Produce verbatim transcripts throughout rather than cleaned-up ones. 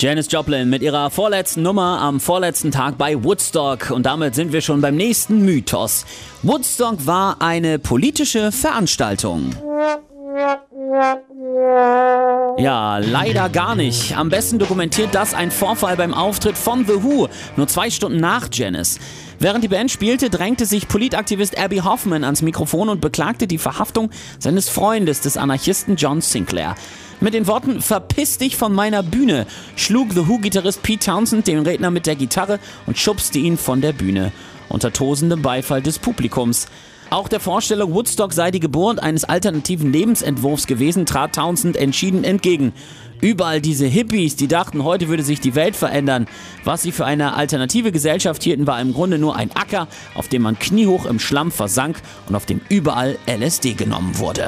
Janis Joplin mit ihrer vorletzten Nummer am vorletzten Tag bei Woodstock. Und damit sind wir schon beim nächsten Mythos. Woodstock war eine politische Veranstaltung. Ja, leider gar nicht. Am besten dokumentiert das ein Vorfall beim Auftritt von The Who, nur zwei Stunden nach Janis. Während die Band spielte, drängte sich Politaktivist Abbie Hoffman ans Mikrofon und beklagte die Verhaftung seines Freundes, des Anarchisten John Sinclair. Mit den Worten "Verpiss dich von meiner Bühne" schlug The Who-Gitarrist Pete Townshend den Redner mit der Gitarre und schubste ihn von der Bühne. Unter tosendem Beifall des Publikums. Auch der Vorstellung, Woodstock sei die Geburt eines alternativen Lebensentwurfs gewesen, trat Townshend entschieden entgegen. Überall diese Hippies, die dachten, heute würde sich die Welt verändern. Was sie für eine alternative Gesellschaft hielten, war im Grunde nur ein Acker, auf dem man kniehoch im Schlamm versank und auf dem überall L S D genommen wurde.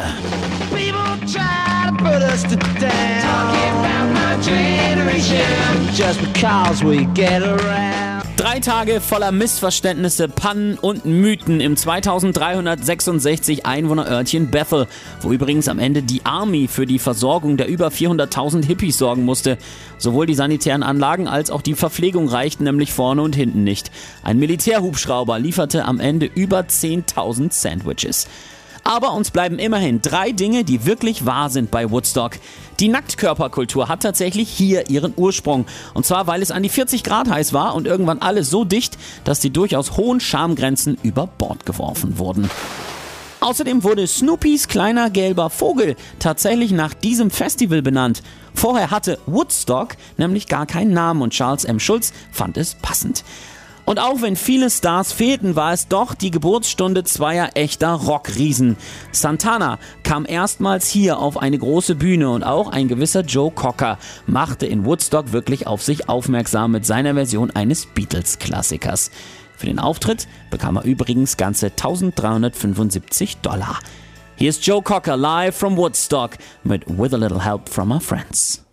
Drei Tage voller Missverständnisse, Pannen und Mythen im zweitausenddreihundertsechsundsechzig Einwohnerörtchen Bethel, wo übrigens am Ende die Army für die Versorgung der über vierhunderttausend Hippies sorgen musste. Sowohl die sanitären Anlagen als auch die Verpflegung reichten nämlich vorne und hinten nicht. Ein Militärhubschrauber lieferte am Ende über zehntausend Sandwiches. Aber uns bleiben immerhin drei Dinge, die wirklich wahr sind bei Woodstock. Die Nacktkörperkultur hat tatsächlich hier ihren Ursprung. Und zwar, weil es an die vierzig Grad heiß war und irgendwann alles so dicht, dass die durchaus hohen Schamgrenzen über Bord geworfen wurden. Außerdem wurde Snoopys kleiner gelber Vogel tatsächlich nach diesem Festival benannt. Vorher hatte Woodstock nämlich gar keinen Namen und Charles M. Schulz fand es passend. Und auch wenn viele Stars fehlten, war es doch die Geburtsstunde zweier echter Rockriesen. Santana kam erstmals hier auf eine große Bühne und auch ein gewisser Joe Cocker machte in Woodstock wirklich auf sich aufmerksam mit seiner Version eines Beatles-Klassikers. Für den Auftritt bekam er übrigens ganze eintausenddreihundertfünfundsiebzig Dollar. Hier ist Joe Cocker live from Woodstock mit With a Little Help from Our Friends.